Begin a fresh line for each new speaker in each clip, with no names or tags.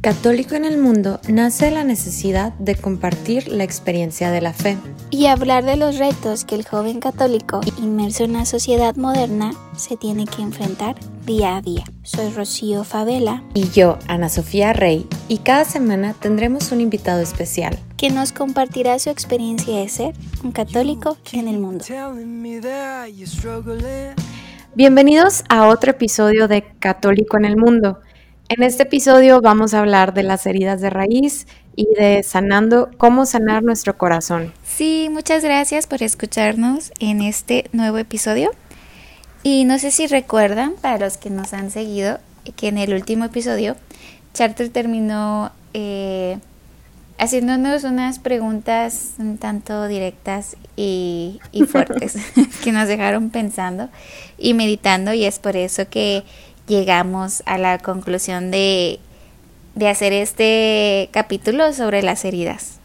Católico en el Mundo nace la necesidad de compartir la experiencia de la fe
y hablar de los retos que el joven católico, inmerso en la sociedad moderna, se tiene que enfrentar día a día. Soy Rocío Favela
y yo, Ana Sofía Rey, y cada semana tendremos un invitado especial
que nos compartirá su experiencia de ser un católico en el mundo.
Bienvenidos a otro episodio de Católico en el Mundo. En este episodio vamos a hablar de las heridas de raíz y de cómo sanar nuestro corazón.
Sí, muchas gracias por escucharnos en este nuevo episodio. Y no sé si recuerdan, para los que nos han seguido, que en el último episodio Charter terminó haciéndonos unas preguntas un tanto directas y fuertes que nos dejaron pensando y meditando, y es por eso que llegamos a la conclusión de hacer este capítulo sobre las heridas.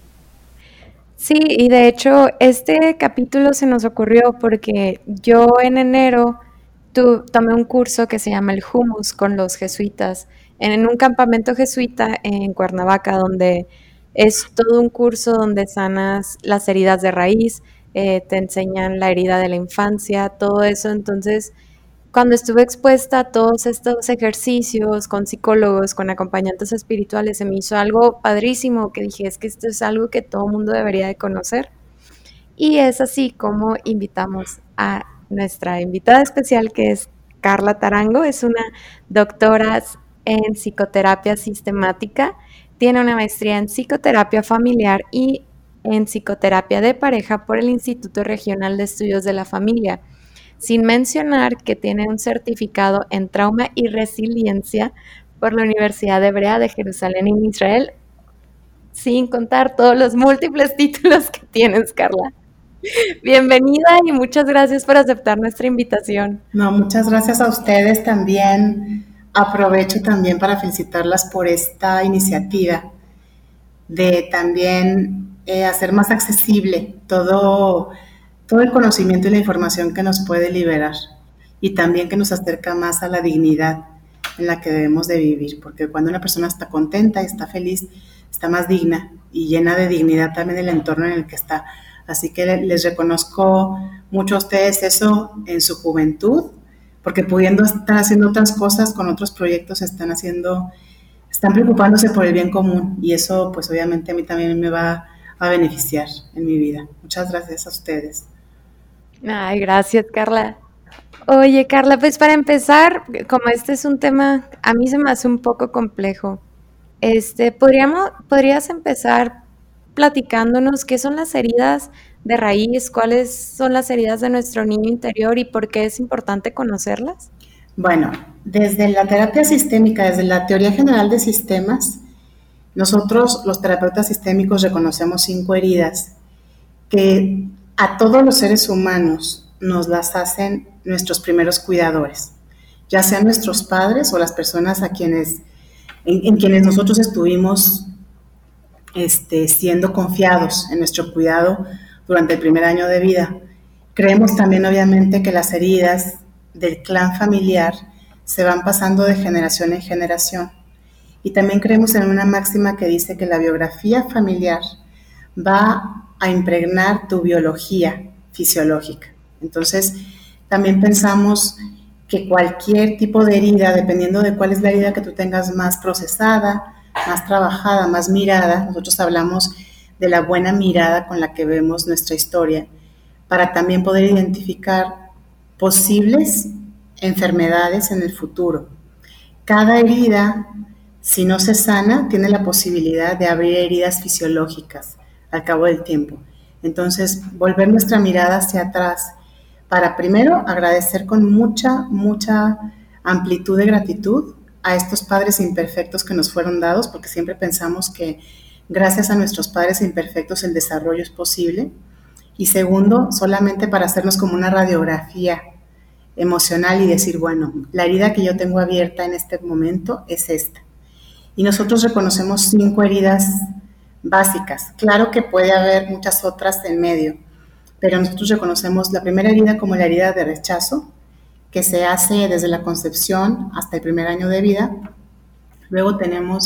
Sí, y de hecho este capítulo se nos ocurrió porque yo en enero tomé un curso que se llama el Humus con los jesuitas en un campamento jesuita en Cuernavaca, donde es todo un curso donde sanas las heridas de raíz, te enseñan la herida de la infancia, todo eso. Entonces, cuando estuve expuesta a todos estos ejercicios con psicólogos, con acompañantes espirituales, se me hizo algo padrísimo, que dije, es que esto es algo que todo mundo debería de conocer. Y es así como invitamos a nuestra invitada especial, que es Carla Tarango. Es una doctora en psicoterapia sistemática, tiene una maestría en psicoterapia familiar y en psicoterapia de pareja por el Instituto Regional de Estudios de la Familia, sin mencionar que tiene un certificado en trauma y resiliencia por la Universidad Hebrea de Jerusalén en Israel, sin contar todos los múltiples títulos que tienes, Carla. Bienvenida y muchas gracias por aceptar nuestra invitación.
No, muchas gracias a ustedes también. Aprovecho también para felicitarlas por esta iniciativa de también hacer más accesible todo el conocimiento y la información que nos puede liberar, y también que nos acerca más a la dignidad en la que debemos de vivir, porque cuando una persona está contenta y está feliz, está más digna y llena de dignidad también el entorno en el que está. Así que les reconozco mucho a ustedes eso en su juventud, porque pudiendo estar haciendo otras cosas con otros proyectos, están preocupándose por el bien común, y eso pues obviamente a mí también me va a beneficiar en mi vida. Muchas gracias a ustedes.
Ay, gracias, Carla. Oye, Carla, pues para empezar, como este es un tema, a mí se me hace un poco complejo. ¿Podrías empezar platicándonos qué son las heridas de raíz, cuáles son las heridas de nuestro niño interior y por qué es importante conocerlas?
Bueno, desde la terapia sistémica, desde la teoría general de sistemas, nosotros los terapeutas sistémicos reconocemos 5 heridas que a todos los seres humanos nos las hacen nuestros primeros cuidadores, ya sean nuestros padres o las personas en quienes nosotros estuvimos siendo confiados en nuestro cuidado durante el primer año de vida. Creemos también, obviamente, que las heridas del clan familiar se van pasando de generación en generación. Y también creemos en una máxima que dice que la biografía familiar va a impregnar tu biología fisiológica. Entonces, también pensamos que cualquier tipo de herida, dependiendo de cuál es la herida que tú tengas más procesada, más trabajada, más mirada, nosotros hablamos de la buena mirada con la que vemos nuestra historia, para también poder identificar posibles enfermedades en el futuro. Cada herida, si no se sana, tiene la posibilidad de abrir heridas fisiológicas al cabo del tiempo. Entonces, volver nuestra mirada hacia atrás para primero agradecer con mucha amplitud de gratitud a estos padres imperfectos que nos fueron dados, porque siempre pensamos que gracias a nuestros padres imperfectos el desarrollo es posible. Y segundo, solamente para hacernos como una radiografía emocional y decir, bueno, la herida que yo tengo abierta en este momento es esta. Y nosotros reconocemos 5 heridas básicas. Claro que puede haber muchas otras en medio, pero nosotros reconocemos la primera herida como la herida de rechazo, que se hace desde la concepción hasta el primer año de vida. Luego tenemos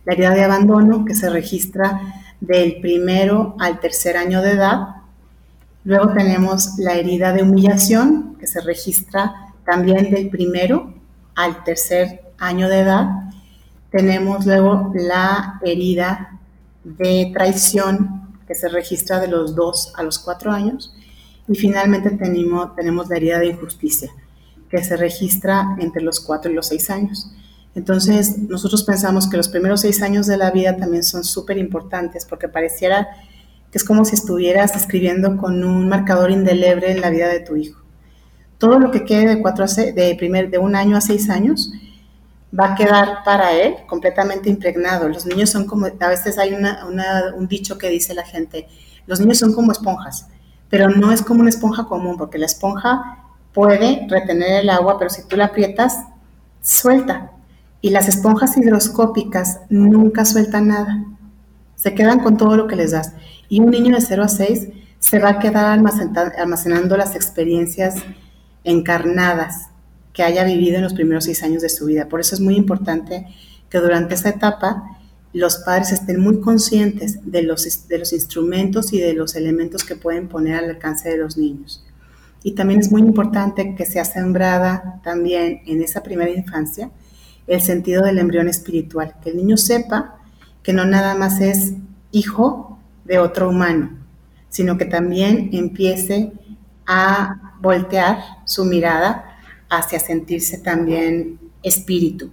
la herida de abandono, que se registra del 1 al 3 año de edad. Luego tenemos la herida de humillación, que se registra también del 1 al 3 año de edad. Tenemos luego la herida de traición, que se registra de los 2 a los 4 años. Y finalmente tenemos la herida de injusticia, que se registra entre los 4 y los 6 años. Entonces, nosotros pensamos que los primeros 6 años de la vida también son súper importantes, porque pareciera que es como si estuvieras escribiendo con un marcador indeleble en la vida de tu hijo. Todo lo que quede de 1 año a 6 años va a quedar para él completamente impregnado. Los niños son como, a veces hay un dicho que dice la gente, los niños son como esponjas, pero no es como una esponja común, porque la esponja puede retener el agua, pero si tú la aprietas, suelta. Y las esponjas higroscópicas nunca sueltan nada. Se quedan con todo lo que les das. Y un niño de 0 a 6 se va a quedar almacenando las experiencias encarnadas que haya vivido en los primeros 6 años de su vida. Por eso es muy importante que durante esa etapa los padres estén muy conscientes de los instrumentos y de los elementos que pueden poner al alcance de los niños. Y también es muy importante que sea sembrada también en esa primera infancia el sentido del embrión espiritual, que el niño sepa que no nada más es hijo de otro humano, sino que también empiece a voltear su mirada hacia sentirse también espíritu.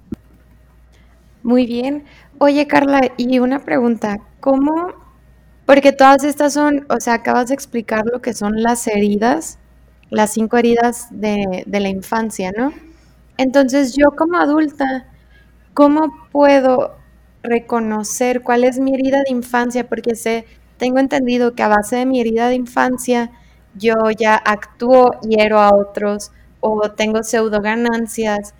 Muy bien. Oye, Carla, y una pregunta, ¿cómo? Porque todas estas son, o sea, acabas de explicar lo que son las heridas, las 5 heridas de la infancia, ¿no? Entonces, yo como adulta, ¿cómo puedo reconocer cuál es mi herida de infancia? Porque tengo entendido que a base de mi herida de infancia, yo ya actúo, hiero a otros o tengo pseudo ganancias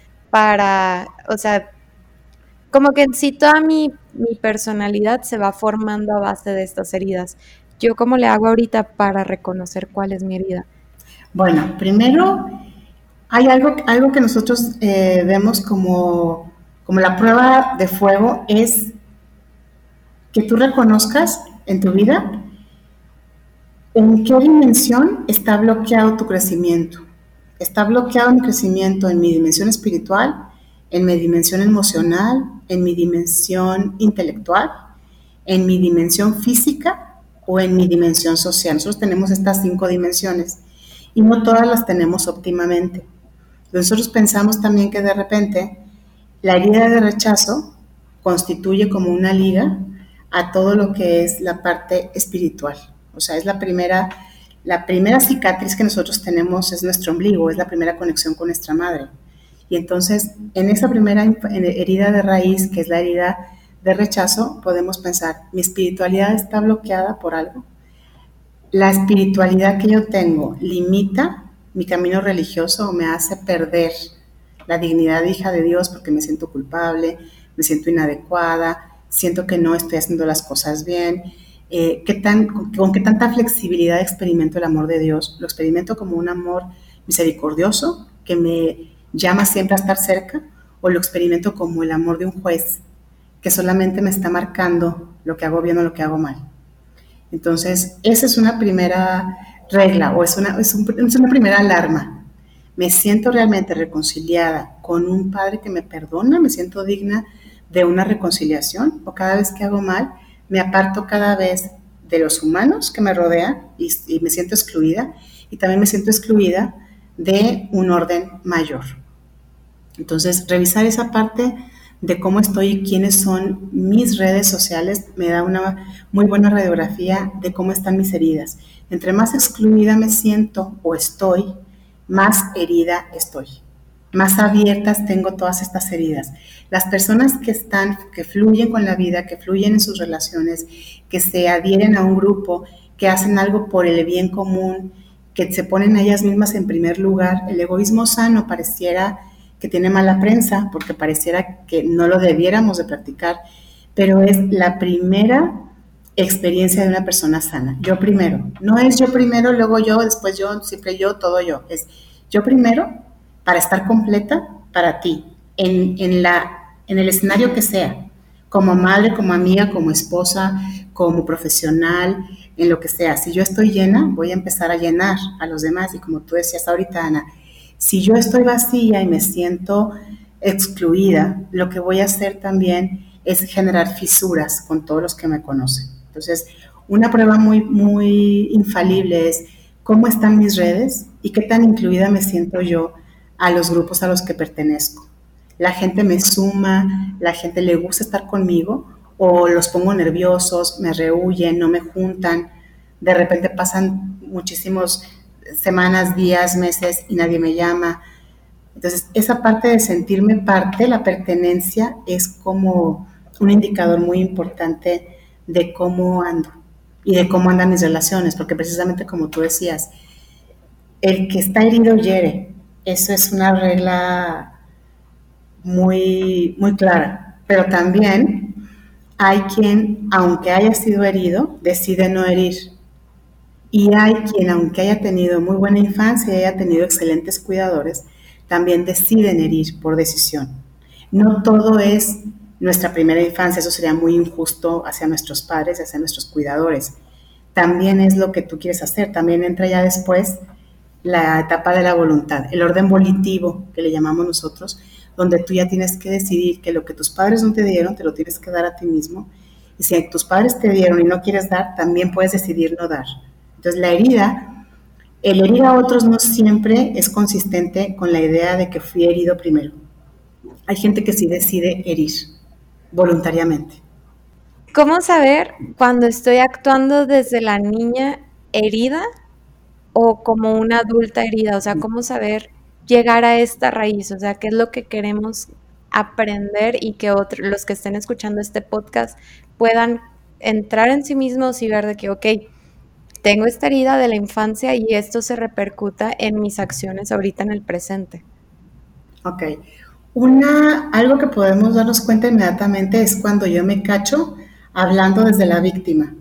o sea, como que en sí toda mi personalidad se va formando a base de estas heridas. ¿Yo cómo le hago ahorita para reconocer cuál es mi herida?
Bueno, primero hay algo que nosotros vemos como la prueba de fuego, es que tú reconozcas en tu vida en qué dimensión está bloqueado tu crecimiento. Está bloqueado mi crecimiento en mi dimensión espiritual, en mi dimensión emocional, en mi dimensión intelectual, en mi dimensión física o en mi dimensión social. Nosotros tenemos estas 5 dimensiones y no todas las tenemos óptimamente. Nosotros pensamos también que de repente la herida de rechazo constituye como una liga a todo lo que es la parte espiritual. O sea, es la primera cicatriz que nosotros tenemos, es nuestro ombligo, es la primera conexión con nuestra madre. Y entonces, en esa primera herida de raíz, que es la herida de rechazo, podemos pensar, mi espiritualidad está bloqueada por algo. La espiritualidad que yo tengo limita mi camino religioso o me hace perder la dignidad de hija de Dios porque me siento culpable, me siento inadecuada, siento que no estoy haciendo las cosas bien. ¿Con qué tanta flexibilidad experimento el amor de Dios? Lo experimento como un amor misericordioso que me llama siempre a estar cerca, o lo experimento como el amor de un juez que solamente me está marcando lo que hago bien o lo que hago mal. Entonces, esa es una primera regla o es una primera alarma. Me siento realmente reconciliada con un padre que me perdona, me siento digna de una reconciliación, o cada vez que hago mal me aparto cada vez de los humanos que me rodean y me siento excluida, y también me siento excluida de un orden mayor. Entonces, revisar esa parte de cómo estoy y quiénes son mis redes sociales me da una muy buena radiografía de cómo están mis heridas. Entre más excluida me siento o estoy, más herida estoy. Más abiertas tengo todas estas heridas. Las personas que fluyen con la vida, que fluyen en sus relaciones, que se adhieren a un grupo, que hacen algo por el bien común, que se ponen a ellas mismas en primer lugar, el egoísmo sano pareciera que tiene mala prensa, porque pareciera que no lo debiéramos de practicar, pero es la primera experiencia de una persona sana. Yo primero. No es yo primero, luego yo, después yo, siempre yo, todo yo. Es yo primero para estar completa para ti, en el escenario que sea, como madre, como amiga, como esposa, como profesional, en lo que sea. Si yo estoy llena, voy a empezar a llenar a los demás. Y como tú decías ahorita, Ana, si yo estoy vacía y me siento excluida, lo que voy a hacer también es generar fisuras con todos los que me conocen. Entonces, una prueba muy infalible es cómo están mis redes y qué tan incluida me siento yo a los grupos a los que pertenezco. La gente me suma, la gente le gusta estar conmigo o los pongo nerviosos, me rehuyen, no me juntan, de repente pasan muchísimas semanas, días, meses y nadie me llama. Entonces, esa parte de sentirme parte, la pertenencia, es como un indicador muy importante de cómo ando y de cómo andan mis relaciones, porque precisamente como tú decías, el que está herido hiere. Eso es una regla muy clara. Pero también hay quien, aunque haya sido herido, decide no herir. Y hay quien, aunque haya tenido muy buena infancia y haya tenido excelentes cuidadores, también deciden herir por decisión. No todo es nuestra primera infancia, eso sería muy injusto hacia nuestros padres, hacia nuestros cuidadores. También es lo que tú quieres hacer, también entra ya después la etapa de la voluntad, el orden volitivo que le llamamos nosotros, donde tú ya tienes que decidir que lo que tus padres no te dieron, te lo tienes que dar a ti mismo. Y si tus padres te dieron y no quieres dar, también puedes decidir no dar. Entonces la herida, el herir a otros no siempre es consistente con la idea de que fui herido primero. Hay gente que sí decide herir voluntariamente.
¿Cómo saber cuando estoy actuando desde la niña herida o como una adulta herida? O sea, ¿cómo saber llegar a esta raíz? O sea, ¿qué es lo que queremos aprender y que los que estén escuchando este podcast puedan entrar en sí mismos y ver de que, ok, tengo esta herida de la infancia y esto se repercuta en mis acciones ahorita en el presente?
Ok. Algo que podemos darnos cuenta inmediatamente es cuando yo me cacho hablando desde la víctima.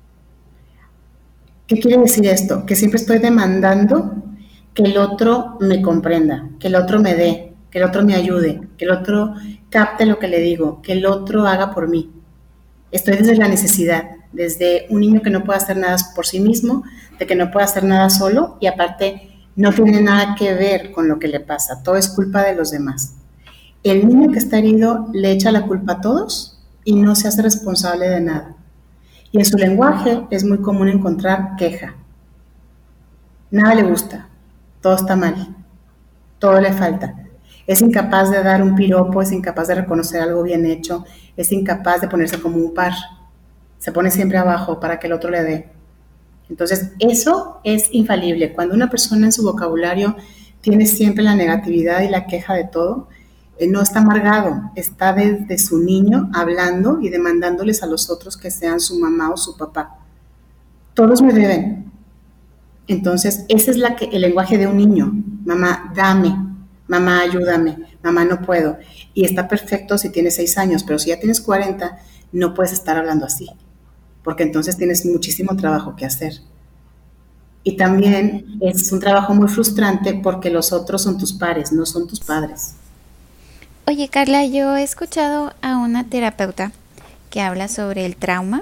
¿Qué quiere decir esto? Que siempre estoy demandando que el otro me comprenda, que el otro me dé, que el otro me ayude, que el otro capte lo que le digo, que el otro haga por mí. Estoy desde la necesidad, desde un niño que no puede hacer nada por sí mismo, de que no puede hacer nada solo y aparte no tiene nada que ver con lo que le pasa, todo es culpa de los demás. El niño que está herido le echa la culpa a todos y no se hace responsable de nada. Y en su lenguaje es muy común encontrar queja. Nada le gusta, todo está mal, todo le falta. Es incapaz de dar un piropo, es incapaz de reconocer algo bien hecho, es incapaz de ponerse como un par. Se pone siempre abajo para que el otro le dé. Entonces, eso es infalible. Cuando una persona en su vocabulario tiene siempre la negatividad y la queja de todo, no está amargado, está desde su niño hablando y demandándoles a los otros que sean su mamá o su papá. Todos me deben. Entonces, ese es el lenguaje de un niño. Mamá, dame. Mamá, ayúdame. Mamá, no puedo. Y está perfecto si tienes 6 años, pero si ya tienes 40, no puedes estar hablando así, porque entonces tienes muchísimo trabajo que hacer. Y también es un trabajo muy frustrante porque los otros son tus pares, no son tus padres.
Oye, Carla, yo he escuchado a una terapeuta que habla sobre el trauma.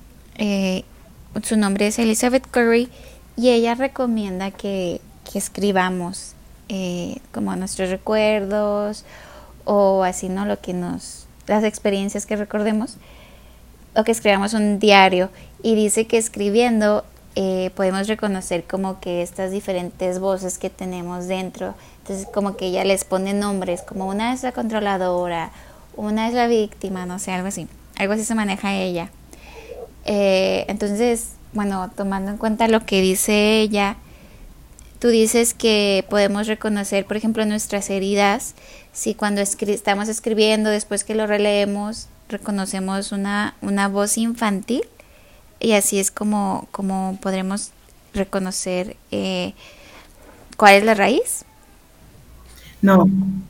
Su nombre es Elizabeth Curry y ella recomienda que escribamos como nuestros recuerdos o así, ¿no? Las experiencias que recordemos, o que escribamos un diario, y dice que escribiendo podemos reconocer como que estas diferentes voces que tenemos dentro. Entonces como que ella les pone nombres, como una es la controladora, una es la víctima, no sé, algo así se maneja ella. Entonces, bueno, tomando en cuenta lo que dice ella, tú dices que podemos reconocer, por ejemplo, nuestras heridas, si cuando estamos escribiendo, después que lo releemos, reconocemos una voz infantil, y así es como podremos reconocer cuál es la raíz.
No.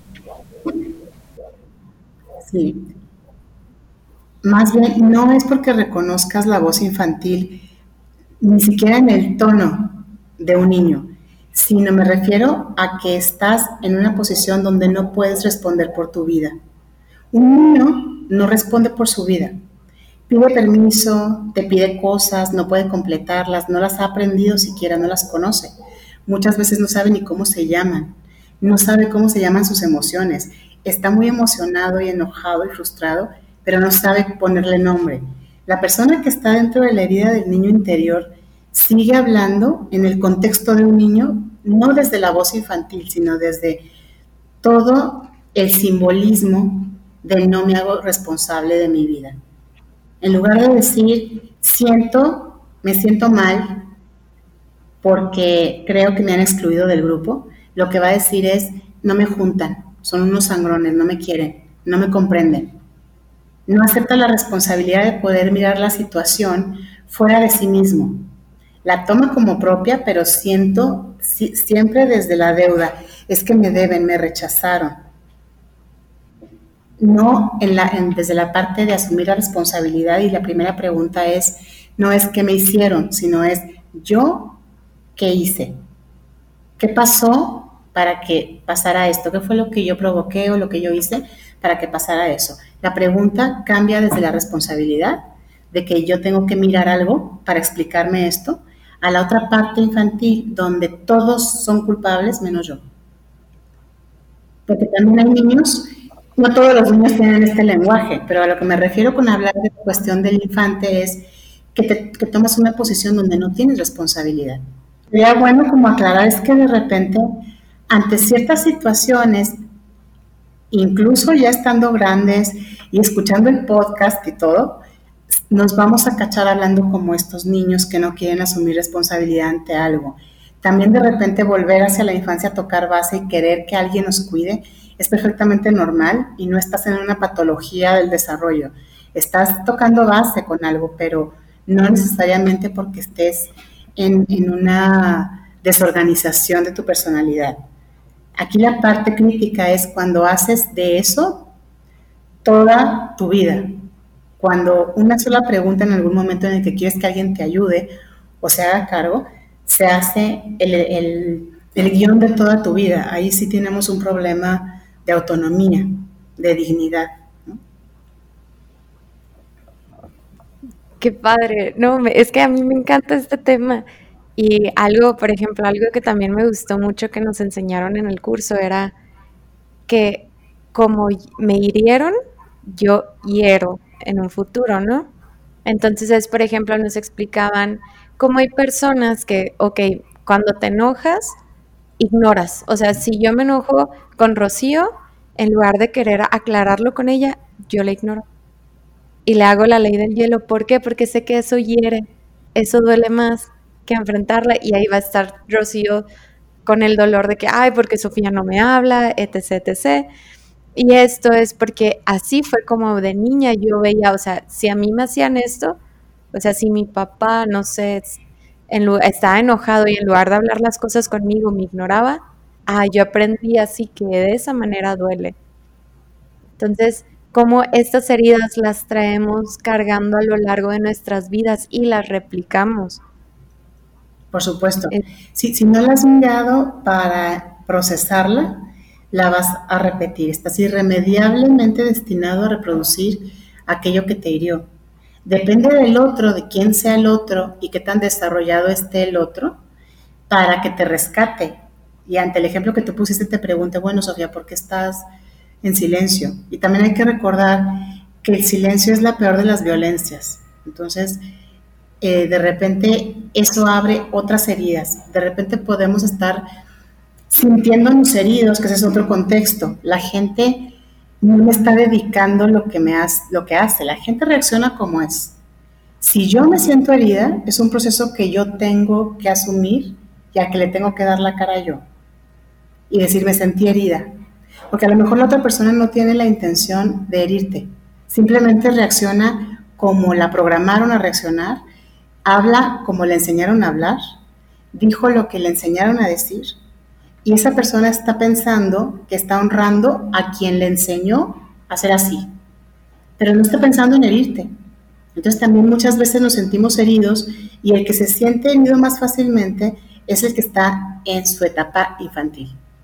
Sí. Más bien, no es porque reconozcas la voz infantil, ni siquiera en el tono de un niño, sino me refiero a que estás en una posición donde no puedes responder por tu vida. Un niño no responde por su vida. Pide permiso, te pide cosas, no puede completarlas, no las ha aprendido siquiera, no las conoce. Muchas veces no sabe ni cómo se llaman, no sabe cómo se llaman sus emociones. Está muy emocionado y enojado y frustrado, pero no sabe ponerle nombre. La persona que está dentro de la herida del niño interior sigue hablando en el contexto de un niño, no desde la voz infantil, sino desde todo el simbolismo de no me hago responsable de mi vida. En lugar de decir, me siento mal porque creo que me han excluido del grupo, lo que va a decir es, no me juntan, son unos sangrones, no me quieren, no me comprenden. No acepta la responsabilidad de poder mirar la situación fuera de sí mismo. La toma como propia, pero siempre desde la deuda. Es que me deben, me rechazaron. No desde la parte de asumir la responsabilidad, y la primera pregunta es, no es qué me hicieron, sino es yo qué hice. ¿Qué pasó para que pasara esto? ¿Qué fue lo que yo provoqué o lo que yo hice para que pasara eso? La pregunta cambia desde la responsabilidad, de que yo tengo que mirar algo para explicarme esto, a la otra parte infantil, donde todos son culpables menos yo. Porque también hay niños, no todos los niños tienen este lenguaje, pero a lo que me refiero con hablar de la cuestión del infante es que tomas una posición donde no tienes responsabilidad. Sería bueno como aclarar, es que de repente, ante ciertas situaciones, incluso ya estando grandes y escuchando el podcast y todo, nos vamos a cachar hablando como estos niños que no quieren asumir responsabilidad ante algo. También de repente volver hacia la infancia a tocar base y querer que alguien nos cuide es perfectamente normal y no estás en una patología del desarrollo. Estás tocando base con algo, pero no necesariamente porque estés en una desorganización de tu personalidad. Aquí la parte crítica es cuando haces de eso toda tu vida. Cuando una sola pregunta en algún momento en el que quieres que alguien te ayude o se haga cargo, se hace el guión de toda tu vida. Ahí sí tenemos un problema de autonomía, de dignidad, ¿no?
Qué padre. No, es que a mí me encanta este tema. Y algo, por ejemplo, algo que también me gustó mucho que nos enseñaron en el curso era que como me hirieron, yo hiero en un futuro, ¿no? Entonces, por ejemplo, nos explicaban cómo hay personas que, ok, cuando te enojas, ignoras. O sea, si yo me enojo con Rocío, en lugar de querer aclararlo con ella, yo la ignoro. Y le hago la ley del hielo. ¿Por qué? Porque sé que eso hiere, eso duele más que enfrentarla, y ahí va a estar Rocío con el dolor de que, ay, porque Sofía no me habla, etc, etc. Y esto es porque así fue como de niña yo veía, o sea, si a mí me hacían esto, o sea, si mi papá, no sé, estaba enojado y en lugar de hablar las cosas conmigo me ignoraba, yo aprendí así que de esa manera duele. Entonces, como estas heridas las traemos cargando a lo largo de nuestras vidas y las replicamos.
Por supuesto. Si no la has mirado para procesarla, la vas a repetir. Estás irremediablemente destinado a reproducir aquello que te hirió. Depende del otro, de quién sea el otro y qué tan desarrollado esté el otro para que te rescate. Y ante el ejemplo que tú pusiste te pregunte, bueno, Sofía, ¿por qué estás en silencio? Y también hay que recordar que el silencio es la peor de las violencias. Entonces, de repente eso abre otras heridas. De repente podemos estar sintiéndonos heridos, que ese es otro contexto. La gente no me está dedicando lo que hace. La gente reacciona como es. Si yo me siento herida, es un proceso que yo tengo que asumir y a que le tengo que dar la cara yo. Y decir, me sentí herida. Porque a lo mejor la otra persona no tiene la intención de herirte. Simplemente reacciona como la programaron a reaccionar, habla como le enseñaron a hablar, dijo lo que le enseñaron a decir, y esa persona está pensando que está honrando a quien le enseñó a ser así, pero no está pensando en herirte. Entonces también muchas veces nos sentimos heridos, y el que se siente herido más fácilmente es el que está en su etapa infantil.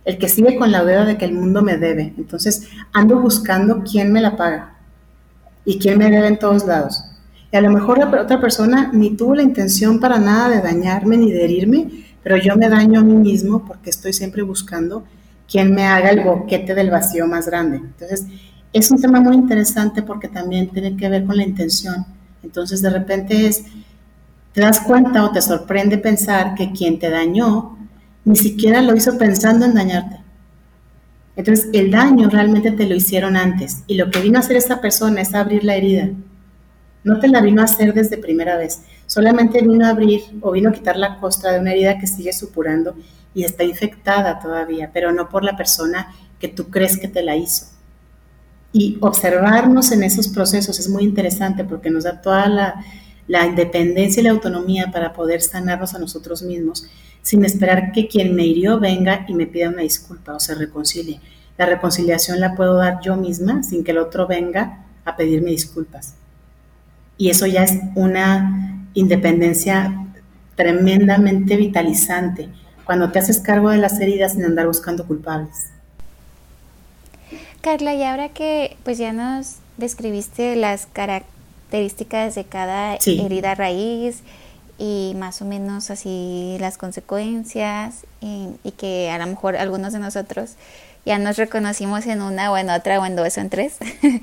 el que sigue con la deuda de que el mundo me debe. Entonces ando buscando quién me la paga y quién me debe en todos lados. Y a lo mejor la otra persona ni tuvo la intención para nada de dañarme ni de herirme, pero yo me daño a mí mismo porque estoy siempre buscando quién me haga el boquete del vacío más grande. Entonces, es un tema muy interesante porque también tiene que ver con la intención. Entonces, de repente te das cuenta o te sorprende pensar que quien te dañó ni siquiera lo hizo pensando en dañarte. Entonces, el daño realmente te lo hicieron antes y lo que vino a hacer esa persona es abrir la herida. No te la vino a hacer desde primera vez, solamente vino a abrir o vino a quitar la costra de una herida que sigue supurando y está infectada todavía, pero no por la persona que tú crees que te la hizo. Y observarnos en esos procesos es muy interesante porque nos da toda la independencia y la autonomía para poder sanarnos a nosotros mismos sin esperar que quien me hirió venga y me pida una disculpa o se reconcilie. La reconciliación la puedo dar yo misma sin que el otro venga a pedirme disculpas. Y eso ya es una independencia tremendamente vitalizante cuando te haces cargo de las heridas sin andar buscando culpables.
Carla, y ahora que pues ya nos describiste las características de cada herida raíz y más o menos así las consecuencias y que a lo mejor algunos de nosotros ya nos reconocimos en una o en otra o en dos o en tres,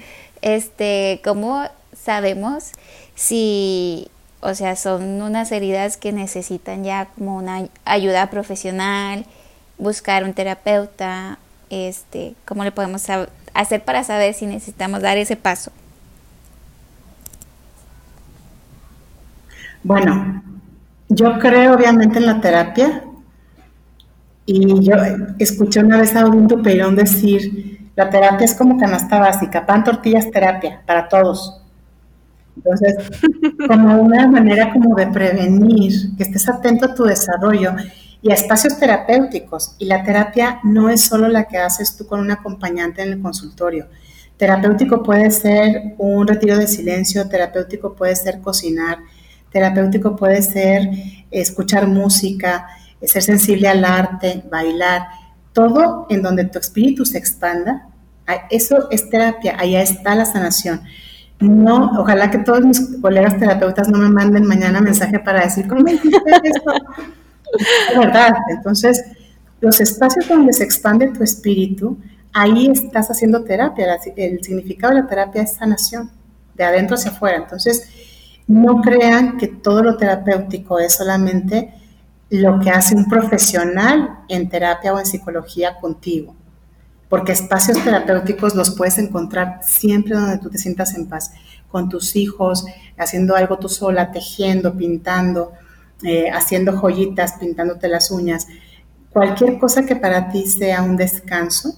¿cómo sabemos si, o sea, son unas heridas que necesitan ya como una ayuda profesional, buscar un terapeuta? ¿Cómo le podemos hacer para saber si necesitamos dar ese paso?
Bueno, yo creo obviamente en la terapia y yo escuché una vez a un Peirón decir, la terapia es como canasta básica, pan, tortillas, terapia, para todos. Entonces, como una manera como de prevenir, que estés atento a tu desarrollo y a espacios terapéuticos. Y la terapia no es solo la que haces tú con un acompañante en el consultorio. Terapéutico puede ser un retiro de silencio, terapéutico puede ser cocinar, terapéutico puede ser escuchar música, ser sensible al arte, bailar, todo en donde tu espíritu se expanda. Eso es terapia, allá está la sanación. No, ojalá que todos mis colegas terapeutas no me manden mañana mensaje para decir, ¿cómo hiciste esto? Es verdad. Entonces, los espacios donde se expande tu espíritu, ahí estás haciendo terapia. El significado de la terapia es sanación, de adentro hacia afuera. Entonces, no crean que todo lo terapéutico es solamente lo que hace un profesional en terapia o en psicología contigo. Porque espacios terapéuticos los puedes encontrar siempre donde tú te sientas en paz, con tus hijos, haciendo algo tú sola, tejiendo, pintando, haciendo joyitas, pintándote las uñas. Cualquier cosa que para ti sea un descanso,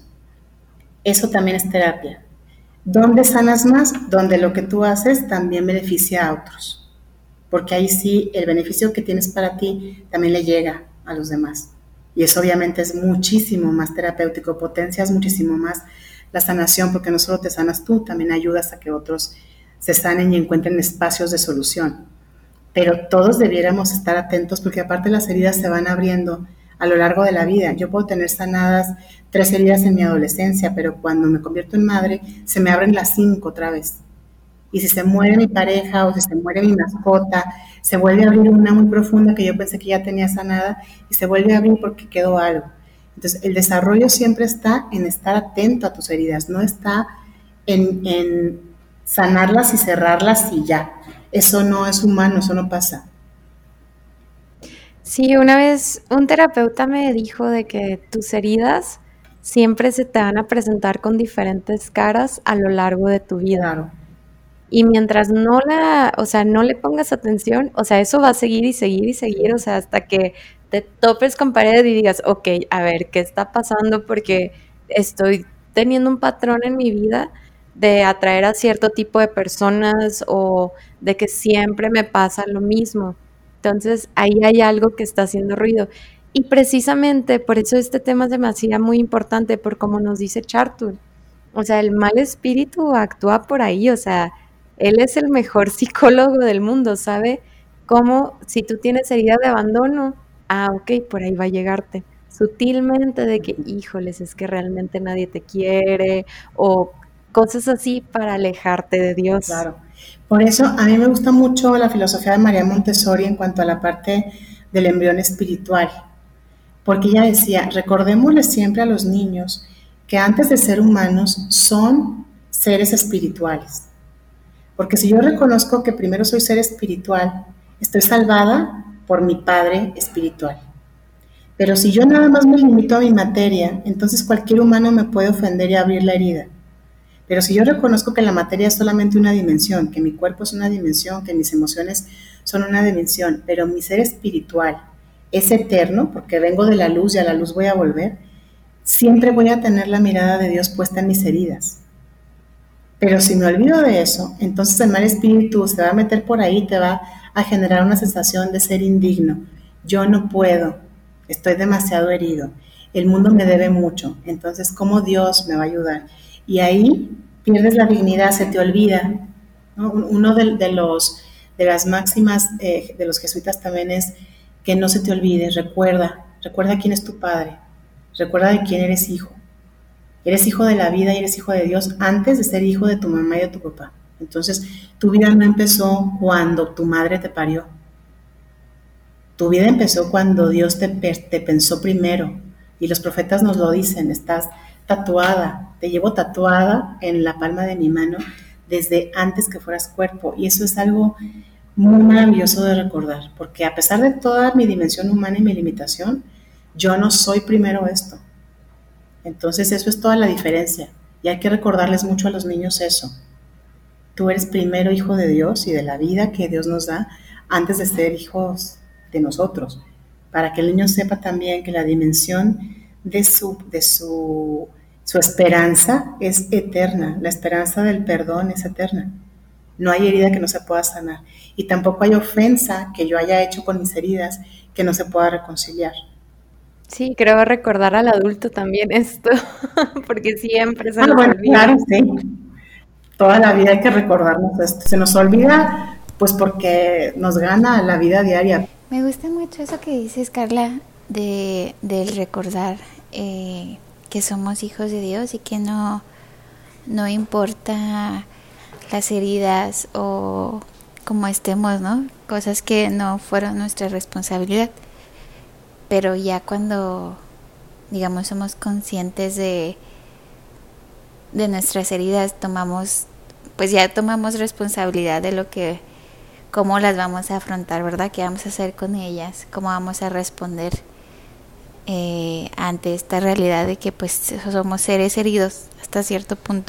eso también es terapia. ¿Dónde sanas más? Donde lo que tú haces también beneficia a otros. Porque ahí sí el beneficio que tienes para ti también le llega a los demás. Y eso obviamente es muchísimo más terapéutico, potencias muchísimo más la sanación, porque no solo te sanas tú, también ayudas a que otros se sanen y encuentren espacios de solución. Pero todos debiéramos estar atentos porque aparte las heridas se van abriendo a lo largo de la vida. Yo puedo tener sanadas 3 heridas en mi adolescencia, pero cuando me convierto en madre se me abren las 5 otra vez. Y si se muere mi pareja o si se muere mi mascota, se vuelve a abrir una muy profunda que yo pensé que ya tenía sanada y se vuelve a abrir porque quedó algo. Entonces, el desarrollo siempre está en estar atento a tus heridas, no está en sanarlas y cerrarlas y ya. Eso no es humano, eso no pasa.
Sí, una vez un terapeuta me dijo de que tus heridas siempre se te van a presentar con diferentes caras a lo largo de tu vida.
Claro.
Y mientras no no le pongas atención, o sea, eso va a seguir y seguir y seguir, o sea, hasta que te topes con pared y digas, ok, a ver, ¿qué está pasando? Porque estoy teniendo un patrón en mi vida de atraer a cierto tipo de personas o de que siempre me pasa lo mismo. Entonces, ahí hay algo que está haciendo ruido. Y precisamente por eso este tema es demasiado muy importante, por como nos dice Chartul. O sea, el mal espíritu actúa por ahí, o sea, él es el mejor psicólogo del mundo, ¿sabe? Cómo si tú tienes herida de abandono, ok, por ahí va a llegarte. sutilmente de que, híjoles, es que realmente nadie te quiere o cosas así para alejarte de Dios.
Claro. Por eso a mí me gusta mucho la filosofía de María Montessori en cuanto a la parte del embrión espiritual, porque ella decía, recordémosle siempre a los niños que antes de ser humanos son seres espirituales. Porque si yo reconozco que primero soy ser espiritual, estoy salvada por mi Padre espiritual. Pero si yo nada más me limito a mi materia, entonces cualquier humano me puede ofender y abrir la herida. Pero si yo reconozco que la materia es solamente una dimensión, que mi cuerpo es una dimensión, que mis emociones son una dimensión, pero mi ser espiritual es eterno, porque vengo de la luz y a la luz voy a volver, siempre voy a tener la mirada de Dios puesta en mis heridas. Pero si me olvido de eso, entonces el mal espíritu se va a meter por ahí y te va a generar una sensación de ser indigno. Yo no puedo, estoy demasiado herido, el mundo me debe mucho, entonces ¿cómo Dios me va a ayudar? Y ahí pierdes la dignidad, se te olvida, ¿no? Uno de las máximas de los jesuitas también es que no se te olvide, recuerda quién es tu padre, recuerda de quién eres hijo. Eres hijo de la vida y eres hijo de Dios antes de ser hijo de tu mamá y de tu papá. Entonces, tu vida no empezó cuando tu madre te parió. Tu vida empezó cuando Dios te pensó primero. Y los profetas nos lo dicen, estás tatuada, te llevo tatuada en la palma de mi mano desde antes que fueras cuerpo. Y eso es algo muy maravilloso de recordar, porque a pesar de toda mi dimensión humana y mi limitación, yo no soy primero esto. Entonces eso es toda la diferencia y hay que recordarles mucho a los niños eso. Tú eres primero hijo de Dios y de la vida que Dios nos da antes de ser hijos de nosotros, para que el niño sepa también que la dimensión de su esperanza es eterna, la esperanza del perdón es eterna. No hay herida que no se pueda sanar y tampoco hay ofensa que yo haya hecho con mis heridas que no se pueda reconciliar.
Sí, creo recordar al adulto también esto, porque siempre se
Ah,
nos
bueno,
olvida.
claro, sí. Toda la vida hay que recordarnos esto. Se nos olvida, pues porque nos gana la vida diaria.
Me gusta mucho eso que dices, Carla, del recordar que somos hijos de Dios y que no importa las heridas o cómo estemos, ¿no? Cosas que no fueron nuestra responsabilidad. Pero ya cuando, digamos, somos conscientes de nuestras heridas, pues ya tomamos responsabilidad de cómo las vamos a afrontar, ¿verdad? ¿Qué vamos a hacer con ellas? ¿Cómo vamos a responder ante esta realidad de que pues somos seres heridos hasta cierto punto?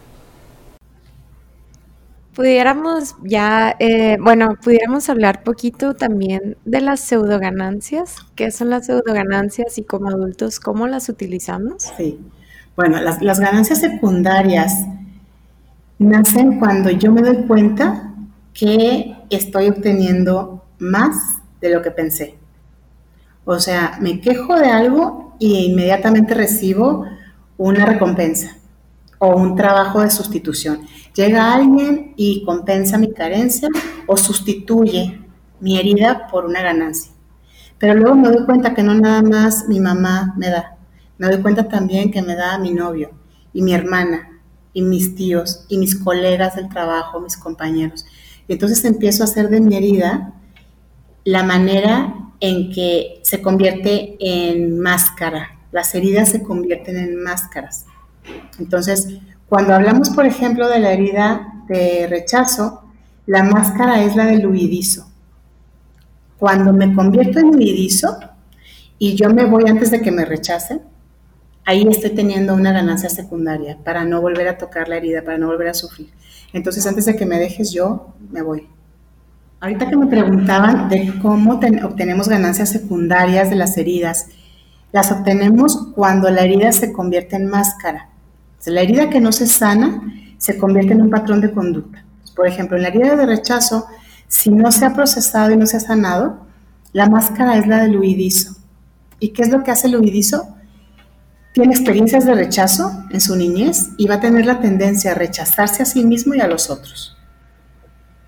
Pudiéramos pudiéramos hablar poquito también de las pseudoganancias. ¿Qué son las pseudoganancias y como adultos cómo las utilizamos?
Sí. Bueno, las ganancias secundarias nacen cuando yo me doy cuenta que estoy obteniendo más de lo que pensé. O sea, me quejo de algo e inmediatamente recibo una recompensa o un trabajo de sustitución. Llega alguien y compensa mi carencia o sustituye mi herida por una ganancia. Pero luego me doy cuenta que no nada más mi mamá me da. Me doy cuenta también que me da mi novio y mi hermana y mis tíos y mis colegas del trabajo, mis compañeros. Y entonces empiezo a hacer de mi herida la manera en que se convierte en máscara. Las heridas se convierten en máscaras. Entonces, cuando hablamos, por ejemplo, de la herida de rechazo, la máscara es la del huidizo. Cuando me convierto en huidizo y yo me voy antes de que me rechacen, ahí estoy teniendo una ganancia secundaria para no volver a tocar la herida, para no volver a sufrir. Entonces, antes de que me dejes, yo me voy. Ahorita que me preguntaban de cómo obtenemos ganancias secundarias de las heridas, las obtenemos cuando la herida se convierte en máscara. O sea, la herida que no se sana se convierte en un patrón de conducta. Por ejemplo, en la herida de rechazo, si no se ha procesado y no se ha sanado, la máscara es la del huidizo. ¿Y qué es lo que hace el huidizo? Tiene experiencias de rechazo en su niñez y va a tener la tendencia a rechazarse a sí mismo y a los otros.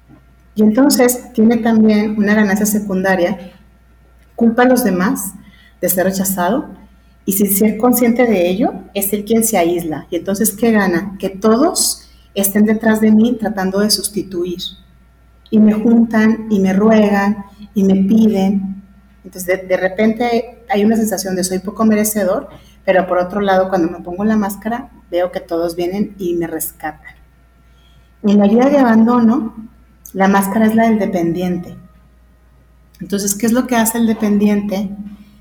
Y entonces tiene también una ganancia secundaria, culpa a los demás de ser rechazado, y sin ser consciente de ello, es el quien se aísla. Y entonces, ¿qué gana? Que todos estén detrás de mí tratando de sustituir. Y me juntan, y me ruegan, y me piden. Entonces, de repente hay una sensación de soy poco merecedor, pero por otro lado, cuando me pongo la máscara, veo que todos vienen y me rescatan. En la herida de abandono, la máscara es la del dependiente. Entonces, ¿qué es lo que hace el dependiente?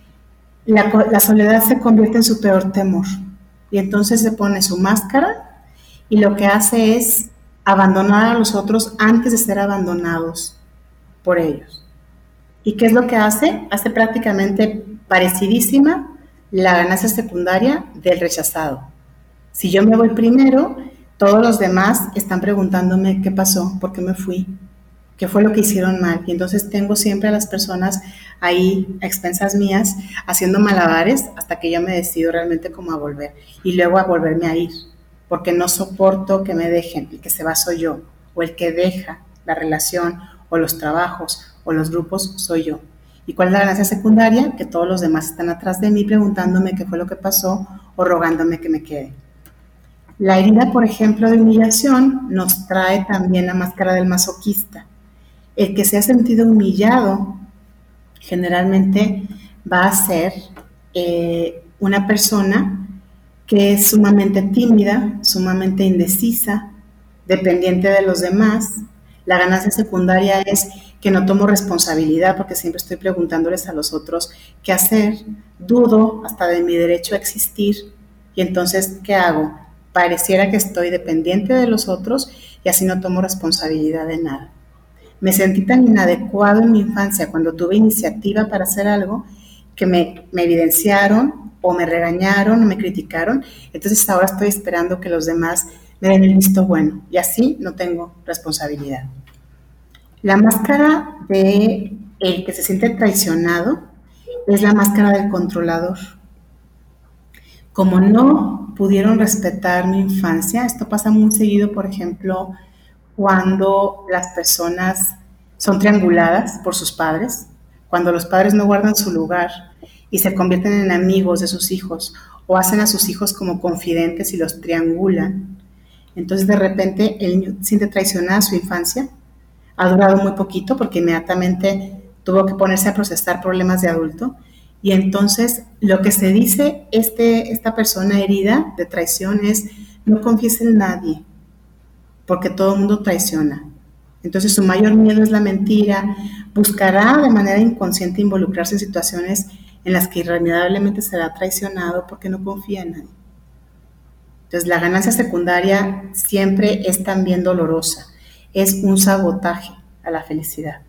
La soledad se convierte en su peor temor. Y entonces se pone su máscara y lo que hace es abandonar a los otros antes de ser abandonados por ellos. ¿Y qué es lo que hace? Hace prácticamente parecidísima la ganancia secundaria del rechazado. Si yo me voy primero, todos los demás están preguntándome qué pasó, por qué me fui, qué fue lo que hicieron mal. Y entonces tengo siempre a las personas ahí, a expensas mías, haciendo malabares hasta que yo me decido realmente cómo a volver. Y luego a volverme a ir, porque no soporto que me dejen. El que se va soy yo, o el que deja la relación, o los trabajos, o los grupos, soy yo. ¿Y cuál es la ganancia secundaria? Que todos los demás están atrás de mí preguntándome qué fue lo que pasó o rogándome que me quede. La herida, por ejemplo, de humillación nos trae también la máscara del masoquista. El que se ha sentido humillado generalmente va a ser una persona que es sumamente tímida, sumamente indecisa, dependiente de los demás. La ganancia secundaria es que no tomo responsabilidad porque siempre estoy preguntándoles a los otros qué hacer, dudo hasta de mi derecho a existir y entonces, ¿qué hago? Pareciera que estoy dependiente de los otros y así no tomo responsabilidad de nada. Me sentí tan inadecuado en mi infancia cuando tuve iniciativa para hacer algo que me evidenciaron o me regañaron o me criticaron, entonces ahora estoy esperando que los demás me den el visto bueno y así no tengo responsabilidad. La máscara de el que se siente traicionado es la máscara del controlador. Como no pudieron respetar mi infancia, esto pasa muy seguido, por ejemplo, cuando las personas son trianguladas por sus padres, cuando los padres no guardan su lugar y se convierten en amigos de sus hijos o hacen a sus hijos como confidentes y los triangulan. Entonces de repente el niño siente traicionada su infancia, ha durado muy poquito porque inmediatamente tuvo que ponerse a procesar problemas de adulto y entonces lo que se dice esta persona herida de traición es no confíes en nadie porque todo el mundo traiciona. Entonces su mayor miedo es la mentira, buscará de manera inconsciente involucrarse en situaciones en las que irremediablemente será traicionado porque no confía en nadie. Entonces la ganancia secundaria siempre es también dolorosa, es un sabotaje a la felicidad.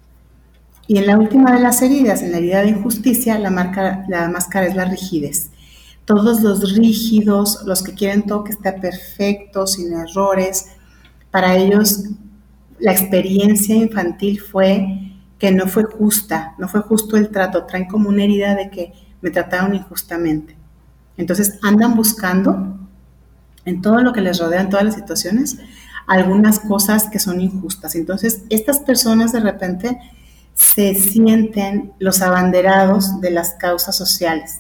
Y en la última de las heridas, en la herida de injusticia, la máscara es la rigidez. Todos los rígidos, los que quieren todo que esté perfecto, sin errores, para ellos la experiencia infantil fue que no fue justa, no fue justo el trato, traen como una herida de que me trataron injustamente. Entonces andan buscando en todo lo que les rodea, en todas las situaciones, algunas cosas que son injustas. Entonces estas personas de repente se sienten los abanderados de las causas sociales.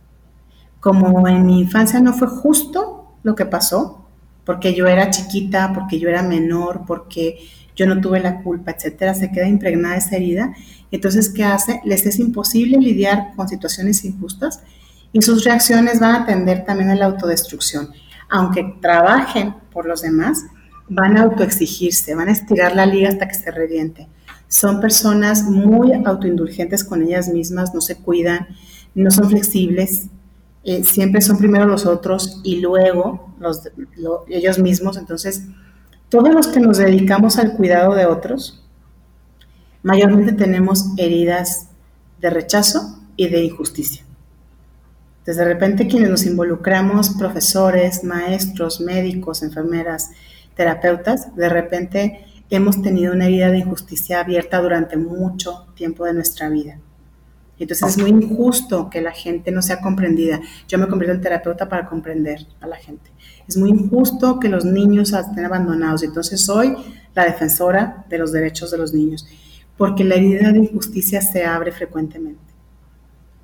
Como en mi infancia no fue justo lo que pasó, porque yo era chiquita, porque yo era menor, porque yo no tuve la culpa, etcétera, se queda impregnada esa herida. Entonces, ¿qué hace? Les es imposible lidiar con situaciones injustas y sus reacciones van a tender también a la autodestrucción. Aunque trabajen por los demás, van a autoexigirse, van a estirar la liga hasta que se reviente. Son personas muy autoindulgentes con ellas mismas, no se cuidan, no son flexibles, siempre son primero los otros y luego ellos mismos. Entonces, todos los que nos dedicamos al cuidado de otros, mayormente tenemos heridas de rechazo y de injusticia. Entonces, de repente quienes nos involucramos, profesores, maestros, médicos, enfermeras, terapeutas, de repente hemos tenido una herida de injusticia abierta durante mucho tiempo de nuestra vida. Entonces es muy injusto que la gente no sea comprendida. Yo me convierto en terapeuta para comprender a la gente. Es muy injusto que los niños estén abandonados. Entonces soy la defensora de los derechos de los niños, porque la herida de injusticia se abre frecuentemente.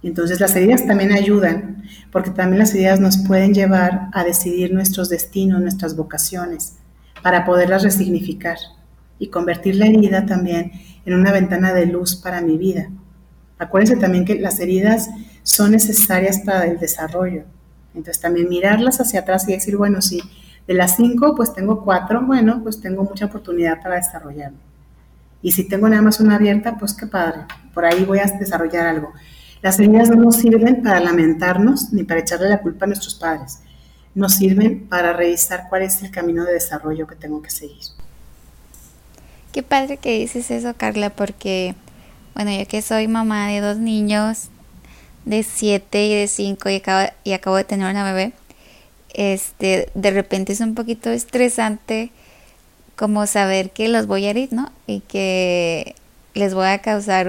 Entonces las heridas también ayudan, porque también las heridas nos pueden llevar a decidir nuestros destinos, nuestras vocaciones, para poderlas resignificar y convertir la herida también en una ventana de luz para mi vida. Acuérdense también que las heridas son necesarias para el desarrollo. Entonces también mirarlas hacia atrás y decir, bueno, sí, de las 5 pues tengo 4, bueno, pues tengo mucha oportunidad para desarrollarme. Y si tengo nada más una abierta, pues qué padre, por ahí voy a desarrollar algo. Las heridas no nos sirven para lamentarnos ni para echarle la culpa a nuestros padres. Nos sirven para revisar cuál es el camino de desarrollo que tengo que seguir.
Qué padre que dices eso, Carla, porque, bueno, yo que soy mamá de 2 niños, de 7 y de 5, y acabo de tener una bebé, de repente es un poquito estresante como saber que los voy a herir, ¿no? Y que les voy a causar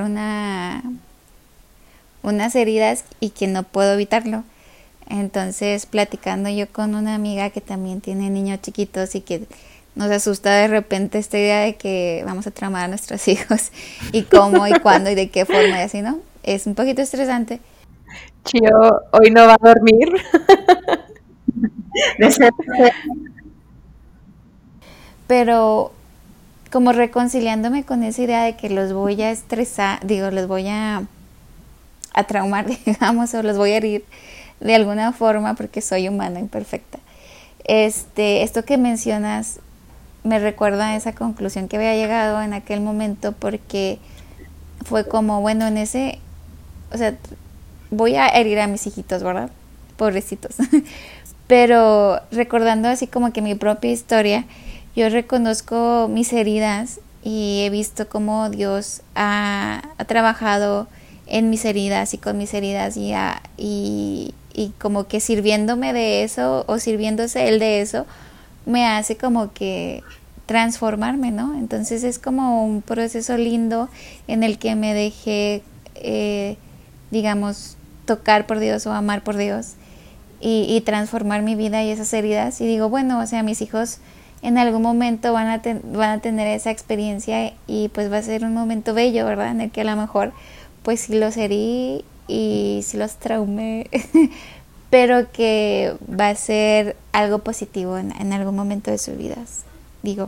unas heridas y que no puedo evitarlo. Entonces, platicando yo con una amiga que también tiene niños chiquitos y que nos asusta de repente esta idea de que vamos a traumar a nuestros hijos y cómo y cuándo y de qué forma y así, ¿no? Es un poquito estresante.
Chio hoy no va a dormir.
Pero como reconciliándome con esa idea de que los voy a estresar, los voy a traumar, digamos, o los voy a herir de alguna forma porque soy humana imperfecta. Esto que mencionas me recuerda a esa conclusión que había llegado en aquel momento, porque fue como, bueno, o sea, voy a herir a mis hijitos, ¿verdad? Pobrecitos. Pero recordando así como que mi propia historia, yo reconozco mis heridas y he visto cómo Dios ha trabajado en mis heridas y con mis heridas y como que sirviéndome de eso o sirviéndose Él de eso, me hace como que transformarme, ¿no? Entonces es como un proceso lindo en el que me dejé, digamos, tocar por Dios o amar por Dios y transformar mi vida y esas heridas. Y digo, bueno, o sea, mis hijos en algún momento van a tener esa experiencia y pues va a ser un momento bello, ¿verdad? En el que a lo mejor pues sí los herí y sí los traumé, pero que va a ser algo positivo en algún momento de sus vidas. Digo.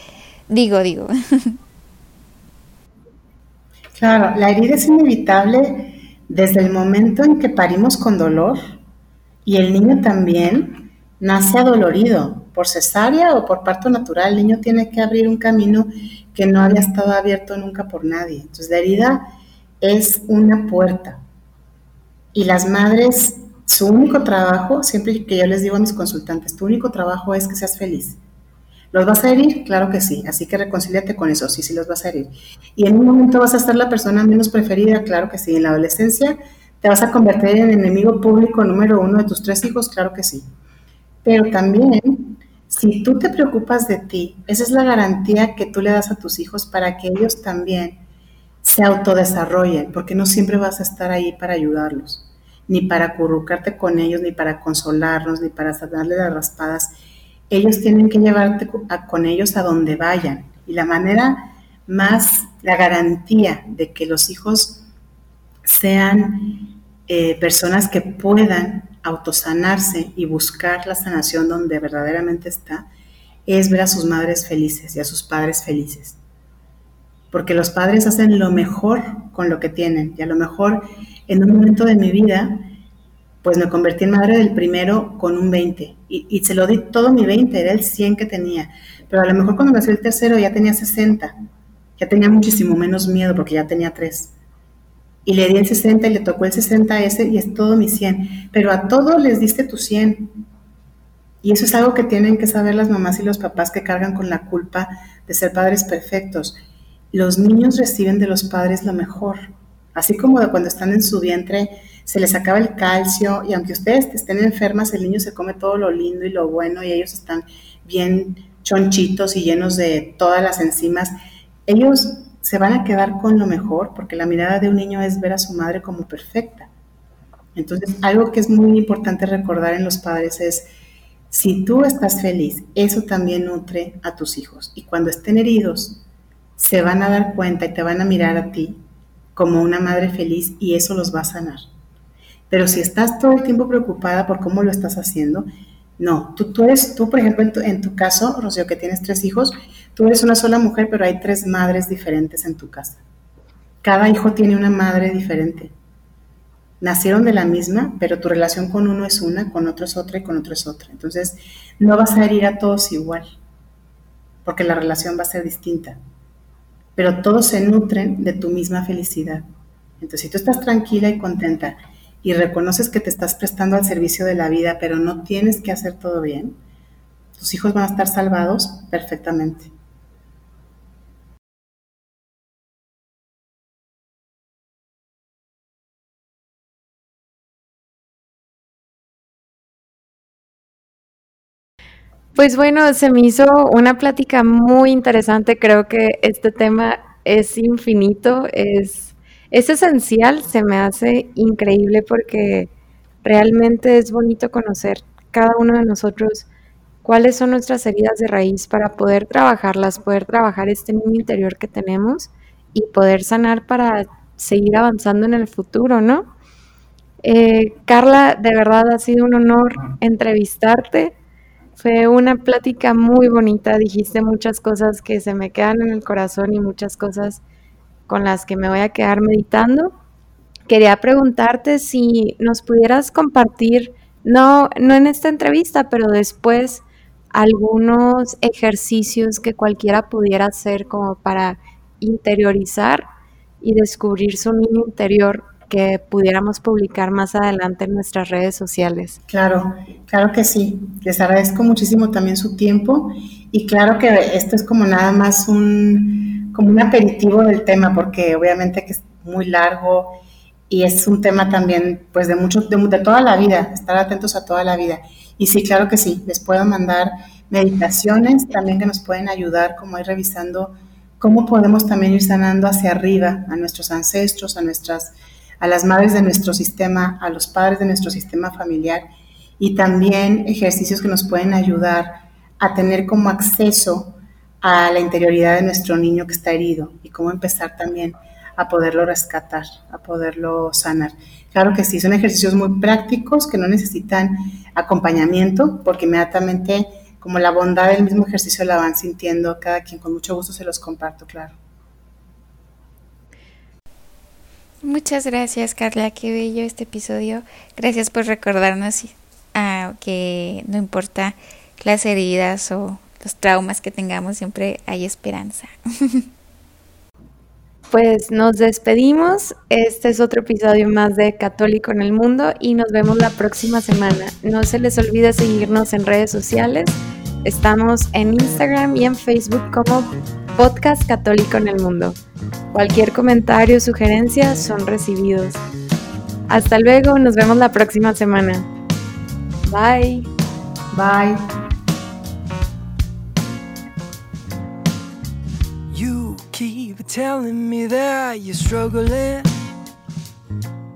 Claro, la herida es inevitable desde el momento en que parimos con dolor y el niño también nace adolorido por cesárea o por parto natural. El niño tiene que abrir un camino que no había estado abierto nunca por nadie. Entonces la herida es una puerta y las madres, su único trabajo, siempre que yo les digo a mis consultantes, tu único trabajo es que seas feliz. ¿Los vas a herir? Claro que sí, así que reconcíliate con eso, sí, sí los vas a herir. ¿Y en un momento vas a ser la persona menos preferida? Claro que sí. ¿En la adolescencia te vas a convertir en el enemigo público número 1 de tus 3 hijos? Claro que sí. Pero también, si tú te preocupas de ti, esa es la garantía que tú le das a tus hijos para que ellos también se autodesarrollen, porque no siempre vas a estar ahí para ayudarlos, ni para acurrucarte con ellos, ni para consolarlos, ni para darle las raspadas. Ellos tienen que llevarte con ellos a donde vayan. Y la manera más, la garantía de que los hijos sean personas que puedan autosanarse y buscar la sanación donde verdaderamente está, es ver a sus madres felices y a sus padres felices. Porque los padres hacen lo mejor con lo que tienen. Y a lo mejor en un momento de mi vida pues me convertí en madre del primero con un 20 y se lo di todo mi 20, era el 100 que tenía, pero a lo mejor cuando nació el tercero ya tenía 60, ya tenía muchísimo menos miedo porque ya tenía 3 y le di el 60 y le tocó el 60 a ese y es todo mi 100, pero a todos les diste tu 100 y eso es algo que tienen que saber las mamás y los papás que cargan con la culpa de ser padres perfectos. Los niños reciben de los padres lo mejor, así como de cuando están en su vientre se les acaba el calcio y aunque ustedes estén enfermas, el niño se come todo lo lindo y lo bueno y ellos están bien chonchitos y llenos de todas las enzimas. Ellos se van a quedar con lo mejor porque la mirada de un niño es ver a su madre como perfecta. Entonces, algo que es muy importante recordar en los padres es, si tú estás feliz, eso también nutre a tus hijos y cuando estén heridos, se van a dar cuenta y te van a mirar a ti como una madre feliz y eso los va a sanar. Pero si estás todo el tiempo preocupada por cómo lo estás haciendo, no. Tú por ejemplo, en tu caso, Rocío, que tienes 3 hijos, tú eres una sola mujer, pero hay 3 madres diferentes en tu casa. Cada hijo tiene una madre diferente. Nacieron de la misma, pero tu relación con uno es una, con otro es otra y con otro es otra. Entonces, no vas a herir a todos igual, porque la relación va a ser distinta. Pero todos se nutren de tu misma felicidad. Entonces, si tú estás tranquila y contenta y reconoces que te estás prestando al servicio de la vida, pero no tienes que hacer todo bien, tus hijos van a estar salvados perfectamente.
Pues bueno, se me hizo una plática muy interesante. Creo que este tema es infinito, es esencial, se me hace increíble porque realmente es bonito conocer cada uno de nosotros cuáles son nuestras heridas de raíz para poder trabajarlas, poder trabajar este niño interior que tenemos y poder sanar para seguir avanzando en el futuro, ¿no? Carla, de verdad ha sido un honor entrevistarte. Fue una plática muy bonita, dijiste muchas cosas que se me quedan en el corazón y muchas cosas con las que me voy a quedar meditando. Quería preguntarte si nos pudieras compartir, no en esta entrevista, pero después, algunos ejercicios que cualquiera pudiera hacer como para interiorizar y descubrir su niño interior que pudiéramos publicar más adelante en nuestras redes sociales.
Claro, claro que sí. Les agradezco muchísimo también su tiempo y claro que esto es como nada más como un aperitivo del tema porque obviamente que es muy largo y es un tema también pues de toda la vida, estar atentos a toda la vida. Y sí, claro que sí, les puedo mandar meditaciones también que nos pueden ayudar como a ir revisando cómo podemos también ir sanando hacia arriba a nuestros ancestros, a las madres de nuestro sistema, a los padres de nuestro sistema familiar y también ejercicios que nos pueden ayudar a tener como acceso a la interioridad de nuestro niño que está herido y cómo empezar también a poderlo rescatar, a poderlo sanar. Claro que sí, son ejercicios muy prácticos que no necesitan acompañamiento porque inmediatamente como la bondad del mismo ejercicio la van sintiendo cada quien, con mucho gusto se los comparto, claro.
Muchas gracias, Carla, qué bello este episodio. Gracias por recordarnos que no importa las heridas o los traumas que tengamos, siempre hay esperanza.
Pues nos despedimos. Este es otro episodio más de Católico en el Mundo y nos vemos la próxima semana. No se les olvide seguirnos en redes sociales. Estamos en Instagram y en Facebook como Podcast Católico en el Mundo. Cualquier comentario o sugerencia son recibidos. Hasta luego, nos vemos la próxima semana. Bye.
Bye.
You keep telling me that you're struggling,